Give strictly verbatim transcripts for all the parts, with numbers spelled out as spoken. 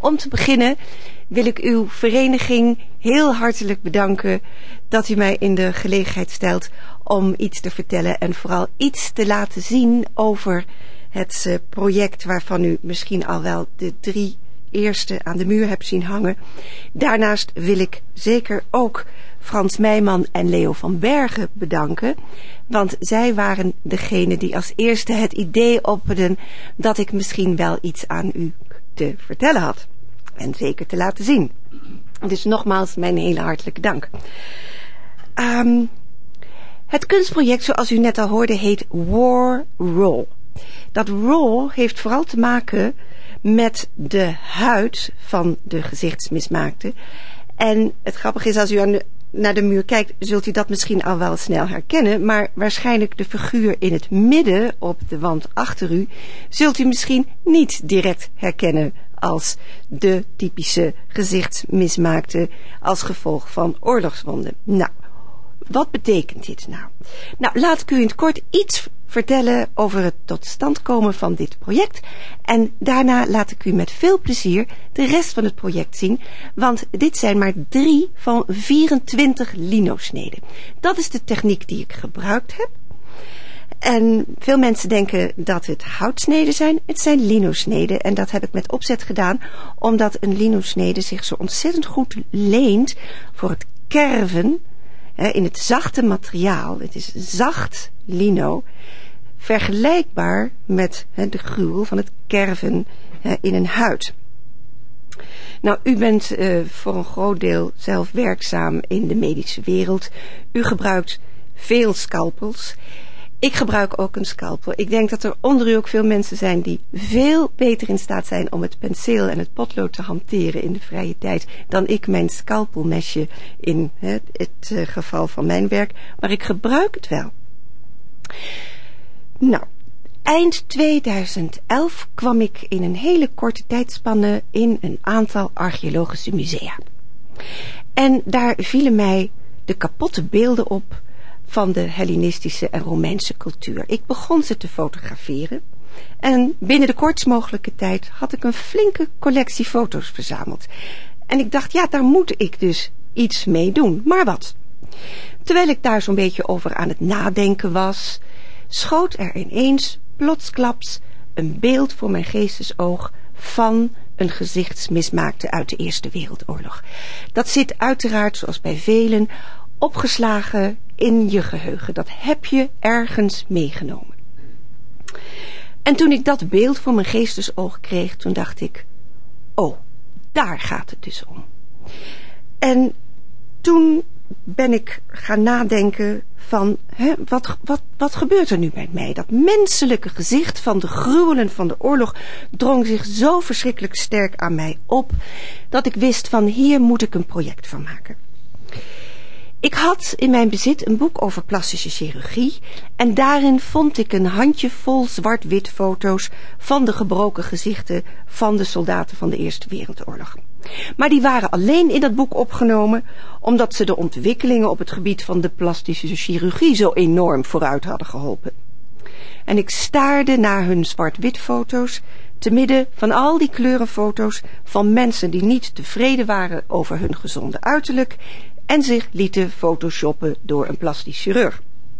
om te beginnen wil ik uw vereniging heel hartelijk bedanken dat u mij in de gelegenheid stelt om iets te vertellen en vooral iets te laten zien over het uh, project waarvan u misschien al wel de drie eerste aan de muur hebt zien hangen. Daarnaast wil ik zeker ook Frans Meijman en Leo van Bergen bedanken, want zij waren degene die als eerste het idee opperden dat ik misschien wel iets aan u te vertellen had. En zeker te laten zien. Dus nogmaals mijn hele hartelijke dank. Um, het kunstproject, zoals u net al hoorde, heet War Raw. Dat raw heeft vooral te maken met de huid van de gezichtsmismaakte. En het grappige is, als u aan de, naar de muur kijkt, zult u dat misschien al wel snel herkennen. Maar waarschijnlijk de figuur in het midden op de wand achter u zult u misschien niet direct herkennen als de typische gezichtsmismaakte als gevolg van oorlogswonden. Nou, wat betekent dit nou? Nou, laat ik u in het kort iets vertellen over het tot stand komen van dit project. En daarna laat ik u met veel plezier de rest van het project zien. Want dit zijn maar drie van vierentwintig linosneden. Dat is de techniek die ik gebruikt heb. En veel mensen denken dat het houtsneden zijn. Het zijn linosneden. En dat heb ik met opzet gedaan, omdat een linosnede zich zo ontzettend goed leent voor het kerven hè, in het zachte materiaal. Het is zacht lino, vergelijkbaar met hè, de gruwel van het kerven hè, in een huid. Nou, u bent uh, voor een groot deel zelf werkzaam in de medische wereld. U gebruikt veel scalpels. Ik gebruik ook een scalpel. Ik denk dat er onder u ook veel mensen zijn die veel beter in staat zijn om het penseel en het potlood te hanteren in de vrije tijd dan ik mijn scalpelmesje in hè, het uh, geval van mijn werk. Maar ik gebruik het wel. Nou, eind tweeduizend elf kwam ik in een hele korte tijdspanne in een aantal archeologische musea. En daar vielen mij de kapotte beelden op van de Hellenistische en Romeinse cultuur. Ik begon ze te fotograferen en binnen de kortst mogelijke tijd had ik een flinke collectie foto's verzameld. En ik dacht, ja, daar moet ik dus iets mee doen. Maar wat? Terwijl ik daar zo'n beetje over aan het nadenken was, schoot er ineens plotsklaps een beeld voor mijn geestesoog van een gezichtsmismaakte uit de Eerste Wereldoorlog. Dat zit uiteraard, zoals bij velen, opgeslagen in je geheugen. Dat heb je ergens meegenomen. En toen ik dat beeld voor mijn geestesoog kreeg, toen dacht ik, oh, daar gaat het dus om. En toen ben ik gaan nadenken van, hè, wat, wat, wat gebeurt er nu met mij? Dat menselijke gezicht van de gruwelen van de oorlog drong zich zo verschrikkelijk sterk aan mij op, dat ik wist van, hier moet ik een project van maken. Ik had in mijn bezit een boek over plastische chirurgie en daarin vond ik een handjevol zwart-wit foto's van de gebroken gezichten van de soldaten van de Eerste Wereldoorlog. Maar die waren alleen in dat boek opgenomen omdat ze de ontwikkelingen op het gebied van de plastische chirurgie zo enorm vooruit hadden geholpen. En ik staarde naar hun zwart-wit foto's te midden van al die kleurenfoto's van mensen die niet tevreden waren over hun gezonde uiterlijk en zich lieten photoshoppen door een plastisch chirurg.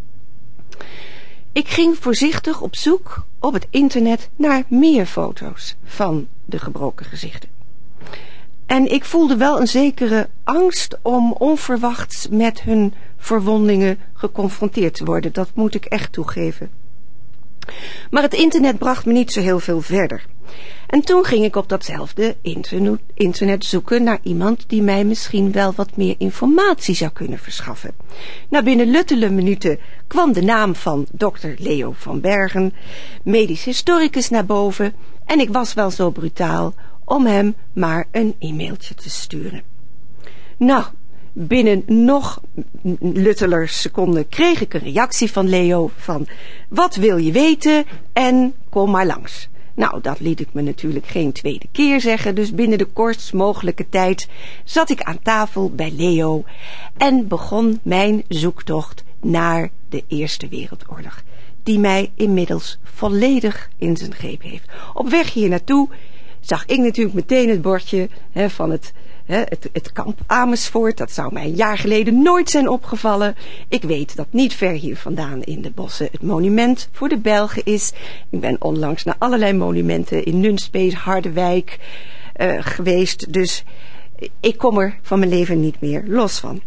Ik ging voorzichtig op zoek op het internet naar meer foto's van de gebroken gezichten. En ik voelde wel een zekere angst om onverwachts met hun verwondingen geconfronteerd te worden. Dat moet ik echt toegeven. Maar het internet bracht me niet zo heel veel verder. En toen ging ik op datzelfde internet, internet zoeken naar iemand die mij misschien wel wat meer informatie zou kunnen verschaffen. Nou, binnen luttele minuten kwam de naam van dokter Leo van Bergen, medisch historicus, naar boven en ik was wel zo brutaal om hem maar een e-mailtje te sturen. Nou, binnen nog lutteler seconden kreeg ik een reactie van Leo van, wat wil je weten en kom maar langs. Nou, dat liet ik me natuurlijk geen tweede keer zeggen, dus binnen de kortst mogelijke tijd zat ik aan tafel bij Leo en begon mijn zoektocht naar de Eerste Wereldoorlog, die mij inmiddels volledig in zijn greep heeft. Op weg hier naartoe zag ik natuurlijk meteen het bordje hè, van het, hè, het, het kamp Amersfoort. Dat zou mij een jaar geleden nooit zijn opgevallen. Ik weet dat niet ver hier vandaan in de bossen het monument voor de Belgen is. Ik ben onlangs naar allerlei monumenten in Nunspeet, Harderwijk uh, geweest. Dus ik kom er van mijn leven niet meer los van.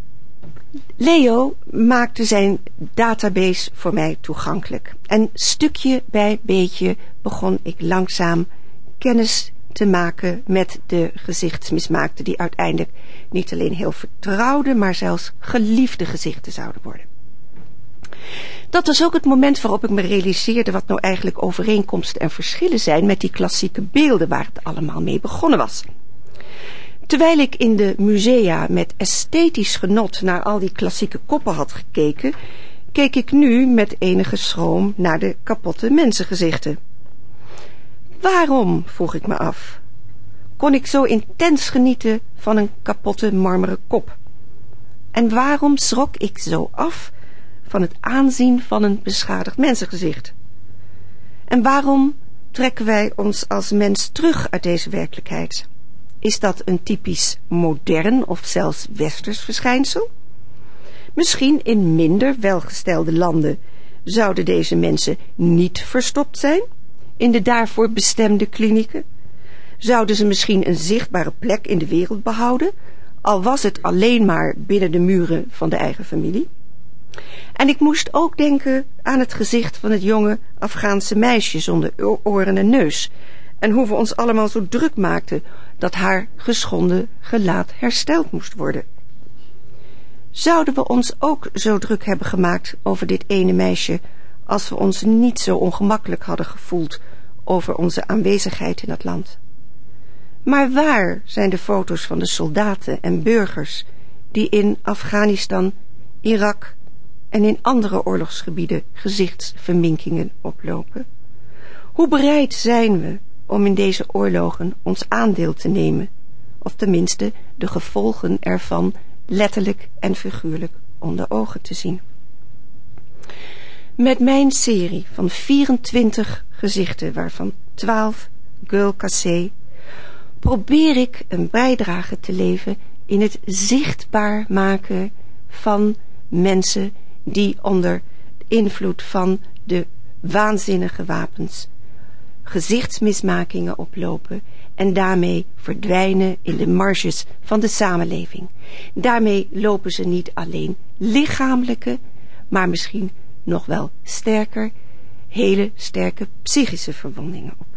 Leo maakte zijn database voor mij toegankelijk. En stukje bij beetje begon ik langzaam kennis te maken met de gezichtsmismaakten die uiteindelijk niet alleen heel vertrouwde, maar zelfs geliefde gezichten zouden worden. Dat was ook het moment waarop ik me realiseerde wat nou eigenlijk overeenkomsten en verschillen zijn met die klassieke beelden waar het allemaal mee begonnen was. Terwijl ik in de musea met esthetisch genot naar al die klassieke koppen had gekeken, keek ik nu met enige schroom naar de kapotte mensengezichten. Waarom, vroeg ik me af, kon ik zo intens genieten van een kapotte marmeren kop? En waarom schrok ik zo af van het aanzien van een beschadigd mensengezicht? En waarom trekken wij ons als mens terug uit deze werkelijkheid? Is dat een typisch modern of zelfs westers verschijnsel? Misschien in minder welgestelde landen zouden deze mensen niet verstopt zijn in de daarvoor bestemde klinieken? Zouden ze misschien een zichtbare plek in de wereld behouden, al was het alleen maar binnen de muren van de eigen familie? En ik moest ook denken aan het gezicht van het jonge Afghaanse meisje zonder oren en neus, en hoe we ons allemaal zo druk maakten dat haar geschonden gelaat hersteld moest worden. Zouden we ons ook zo druk hebben gemaakt over dit ene meisje, als we ons niet zo ongemakkelijk hadden gevoeld over onze aanwezigheid in het land? Maar waar zijn de foto's van de soldaten en burgers die in Afghanistan, Irak en in andere oorlogsgebieden gezichtsverminkingen oplopen? Hoe bereid zijn we om in deze oorlogen ons aandeel te nemen, of tenminste de gevolgen ervan letterlijk en figuurlijk onder ogen te zien? Met mijn serie van vierentwintig gezichten, waarvan twaalf Gueule Cassé, probeer ik een bijdrage te leveren in het zichtbaar maken van mensen die onder invloed van de waanzinnige wapens gezichtsmismakingen oplopen en daarmee verdwijnen in de marges van de samenleving. Daarmee lopen ze niet alleen lichamelijke, maar misschien nog wel sterker, hele sterke psychische verwondingen op.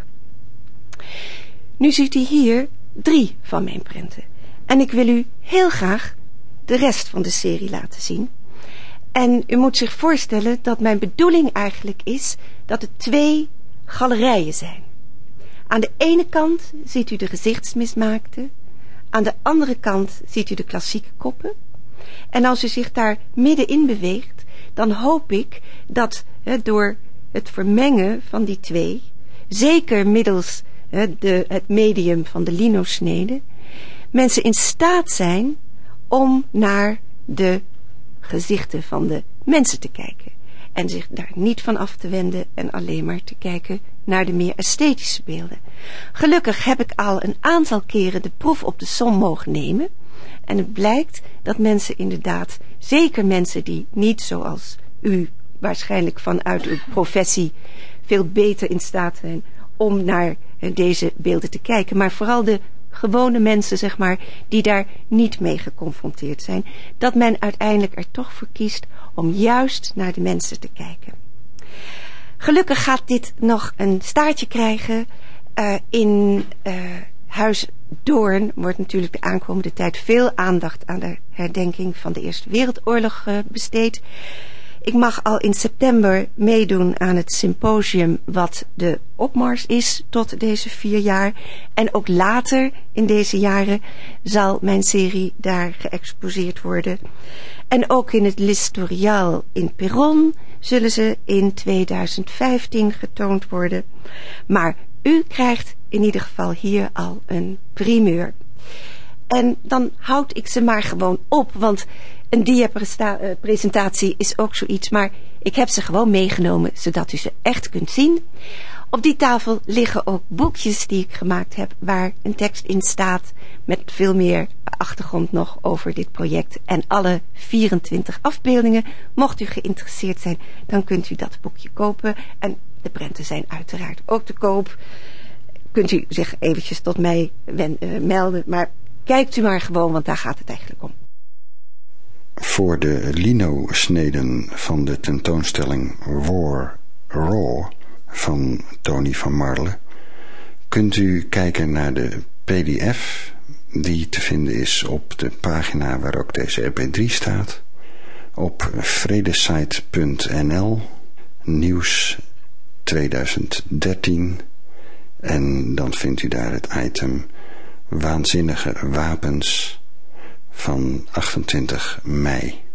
Nu ziet u hier drie van mijn prenten. En ik wil u heel graag de rest van de serie laten zien. En u moet zich voorstellen dat mijn bedoeling eigenlijk is dat het twee galerijen zijn. Aan de ene kant ziet u de gezichtsmismaakten, aan de andere kant ziet u de klassieke koppen. En als u zich daar middenin beweegt, dan hoop ik dat he, door het vermengen van die twee, zeker middels he, de, het medium van de linosnede, mensen in staat zijn om naar de gezichten van de mensen te kijken. En zich daar niet van af te wenden en alleen maar te kijken naar de meer esthetische beelden. Gelukkig heb ik al een aantal keren de proef op de som mogen nemen. En het blijkt dat mensen inderdaad, zeker mensen die niet zoals u waarschijnlijk vanuit uw professie veel beter in staat zijn om naar deze beelden te kijken. Maar vooral de gewone mensen, zeg maar, die daar niet mee geconfronteerd zijn, dat men uiteindelijk er toch voor kiest om juist naar de mensen te kijken. Gelukkig gaat dit nog een staartje krijgen. Uh, in uh, Huis Doorn wordt natuurlijk de aankomende tijd veel aandacht aan de herdenking van de Eerste Wereldoorlog uh, besteed. Ik mag al in september meedoen aan het symposium wat de opmars is tot deze vier jaar. En ook later in deze jaren zal mijn serie daar geëxposeerd worden. En ook in het L'Historial in Perron zullen ze in tweeduizend vijftien getoond worden. Maar u krijgt in ieder geval hier al een primeur. En dan houd ik ze maar gewoon op, want een diapresentatie is ook zoiets, maar ik heb ze gewoon meegenomen, zodat u ze echt kunt zien. Op die tafel liggen ook boekjes die ik gemaakt heb, waar een tekst in staat met veel meer achtergrond nog over dit project. En alle vierentwintig afbeeldingen. Mocht u geïnteresseerd zijn, dan kunt u dat boekje kopen. En de prenten zijn uiteraard ook te koop. Kunt u zich eventjes tot mij wen, uh, melden. Maar kijkt u maar gewoon, want daar gaat het eigenlijk om. Voor de lino-sneden van de tentoonstelling War Raw van Tony van Marle kunt u kijken naar de P D F die te vinden is op de pagina waar ook deze R P drie staat, op vredesite punt n l, nieuws tweeduizend dertien, en dan vindt u daar het item Waanzinnige wapens van achtentwintig mei.